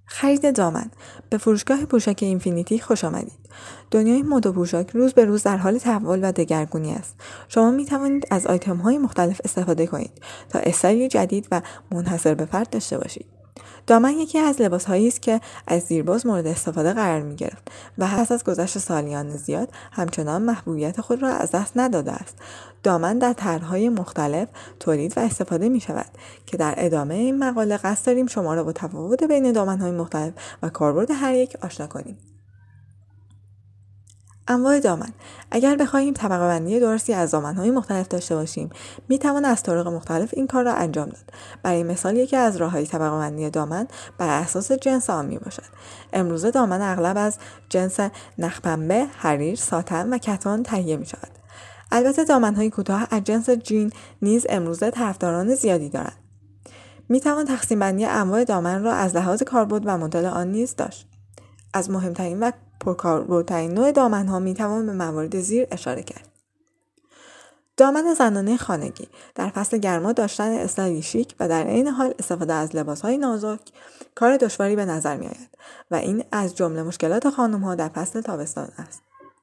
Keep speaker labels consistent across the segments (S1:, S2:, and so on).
S1: خرید دامن. به فروشگاه پوشاک اینفینیتی خوش آمدید. دنیای مد و پوشاک روز به روز در حال تحول و دگرگونی است. شما می توانید از آیتم‌های مختلف استفاده کنید تا استایلی جدید و منحصر به فرد داشته باشید. دامن یکی از لباس‌هایی است که از دیرباز مورد استفاده قرار می‌گرفت و پس از گذشت سالیان زیاد همچنان محبوبیت خود را از دست نداده است. دامن در طرح‌های مختلف تولید و استفاده می‌شود که در ادامه این مقاله قصد داریم شما را با تفاوت بین دامن‌های مختلف و کاربرد هر یک آشنا کنیم. انواع دامن. اگر بخواهیم طبقه بندی درستی از دامن‌های مختلف داشته باشیم، می‌توان از طرق مختلف این کار را انجام داد. برای مثال یکی از راه‌های طبقه بندی دامن بر اساس جنس آن میباشد. امروزه دامن اغلب از جنس نخ‌پنبه، حریر، ساتن و کتان تهیه می‌شود. البته دامن‌های کوتاه از جنس جین نیز امروزه طرفداران زیادی دارند. می‌توان تقسیم بندی انواع دامن را از لحاظ کاربرد و مدل آن نیز داشت. از مهمترین و پرکاربردترین نوع دامن‌ها می‌توان به موارد زیر اشاره کرد. دامن زنانه خانگی. در فصل گرما داشتن استایلی شیک و در عین حال استفاده از لباس‌های نازک کار دشواری به نظر می‌آید و این از جمله مشکلات خانم‌ها در فصل تابستان است.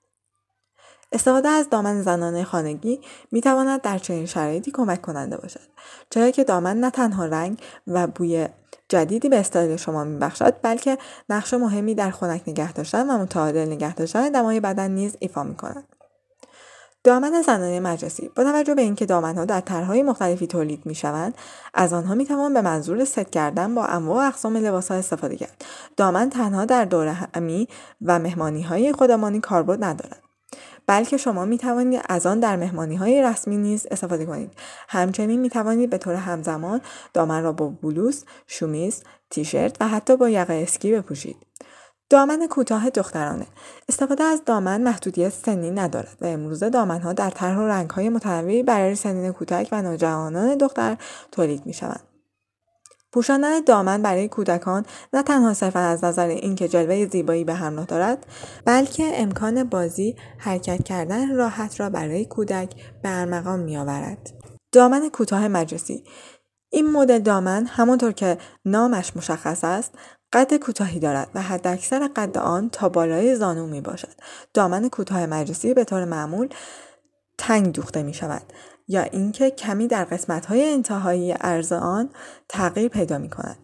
S1: استفاده از دامن زنانه خانگی می‌تواند در چنین شرایطی کمک کننده باشد، چرا که دامن نه تنها رنگ و بوی جدیدی به استایل شما می‌بخشد، بلکه نقش مهمی در خنک نگه داشتن و متعادل نگه داشتن دمای بدن نیز ایفا می‌کند. دامن زنانه مجلسی. با توجه به اینکه دامن‌ها در طرح‌های مختلفی تولید می‌شوند، از آنها می‌توان به منظور ست کردن با انواع و اقسام لباس‌ها استفاده کرد. دامن تنها در دورهمی و مهمانی‌های خودمانی کاربرد ندارد، بلکه شما می توانید از آن در مهمانی‌های رسمی نیز استفاده کنید. همچنین می توانید به طور همزمان دامن را با بلوز، شومیز، تیشرت و حتی با یقه اسکی بپوشید. دامن کوتاه دخترانه. استفاده از دامن محدودیت سنی ندارد و امروزه دامن‌ها در طرح و رنگ‌های متنوعی برای سنین کوچک و نوجوانان دختر تولید می‌شوند. پوشاندن دامن برای کودکان نه تنها صرفاً از نظر اینکه جلوه زیبایی به همراه دارد، بلکه امکان بازی، حرکت کردن راحت را برای کودک به ارمغان می‌آورد. دامن کوتاه مجلسی. این مدل دامن همانطور که نامش مشخص است، قد کوتاهی دارد و حداکثر قد آن تا بالای زانو میباشد. دامن کوتاه مجلسی به طور معمول تنگ دوخته می شود یا اینکه کمی در قسمت‌های انتهایی عرض آن تغییر پیدا می کند.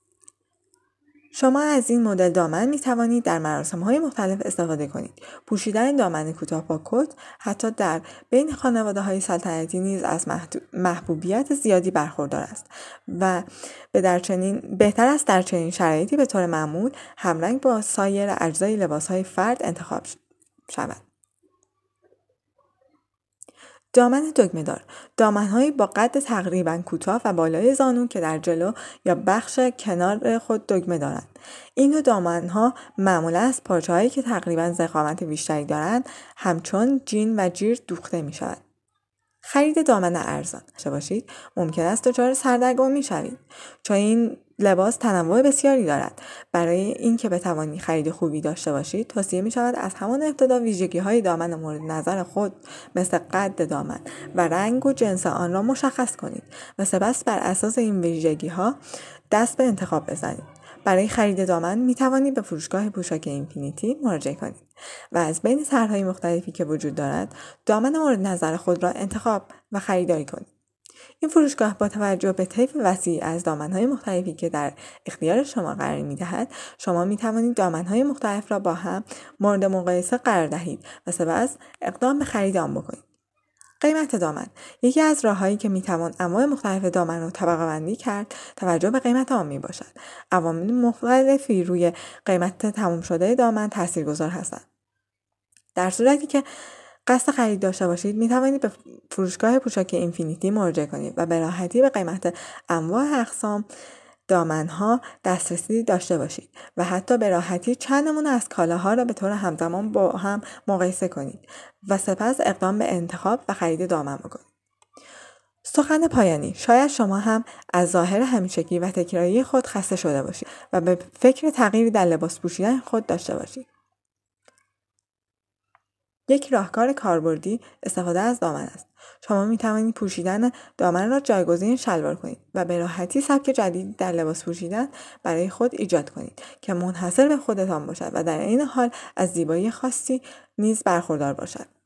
S1: شما از این مدل دامن می توانید در مراسم‌های مختلف استفاده کنید. پوشیدن دامن کوتاه با کت حتی در بین خانواده‌های سلطنتی نیز از محبوبیت زیادی برخوردار است و بهتر است در چنین شرایطی به طور معمول همرنگ با سایر اجزای لباس‌های فرد انتخاب شود. دامن دگمه‌دار. دامن‌هایی با قد تقریباً کوتاه و بالای زانو که در جلو یا بخش کنار خود دگمه دارند. این نوع دامن‌ها معمولاً از پارچه‌هایی که تقریباً ضخامت بیشتری دارند، همچون جین و جیر دوخته می‌شود. خرید دامن ارزان. باشید ممکن است دچار سردرگم می‌شوید، چون این لباس تنوع بسیاری دارد. برای اینکه بتوانید خرید خوبی داشته باشید، توصیه می‌شود از همان ابتدا ویژگی‌های دامن مورد نظر خود مثل قد دامن و رنگ و جنس آن را مشخص کنید و سپس بر اساس این ویژگی‌ها دست به انتخاب بزنید. برای خرید دامن می توانید به فروشگاه پوشاک اینفینیتی مراجعه کنید و از بین طرح‌های مختلفی که وجود دارد، دامن مورد نظر خود را انتخاب و خریداری کنید. این فروشگاه با توجه به طیف وسیع از دامن‌های مختلفی که در اختیار شما قرار می‌دهد، شما می‌توانید دامن‌های مختلف را با هم مورد مقایسه قرار دهید و سپس اقدام به خرید آن بکنید. قیمت دامن. یکی از راه‌هایی که می‌توان انواع مختلف دامن را طبقه بندی کرد، توجه به قیمت آن میباشد. عوامل مختلفی روی قیمت تمام شده دامن تاثیرگذار هستند. در صورتی که قصد خرید داشته باشید، می‌توانید به فروشگاه پوشاک اینفینیتی مراجعه کنید و به راحتی به قیمت انواع اقسام دامن‌ها دسترسی داشته باشید و حتی به راحتی چند نمونه از کالاها را به طور همزمان با هم مقایسه کنید و سپس اقدام به انتخاب و خرید دامن بکنید. سخن پایانی. شاید شما هم از ظاهر همیشگی و تکراری خود خسته شده باشید و به فکر تغییری در لباس پوشیدن خود داشته باشید. یک راهکار کاربردی استفاده از دامن است. شما می توانید پوشیدن دامن را جایگزین شلوار کنید و به راحتی سبک جدیدی در لباس پوشیدن برای خود ایجاد کنید که منحصر به خودتان باشد و در عین حال از زیبایی خاصی نیز برخوردار باشد.